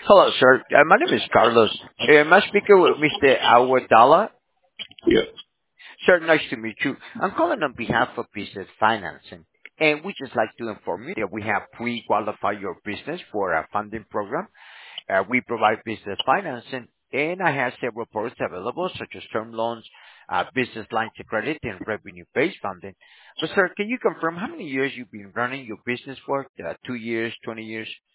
Hello, sir. My name is Carlos. Am I speaking with Mr. Awadala? Yeah. Sir, nice to meet you. I'm calling on behalf of Business Financing, and we just like to inform you that we have pre-qualified your business for a funding program. We provide business financing, and I have several products available, such as term loans, business lines of credit, and revenue-based funding. But, sir, can you confirm how many years you've been running your business for? 2 years, 20 years?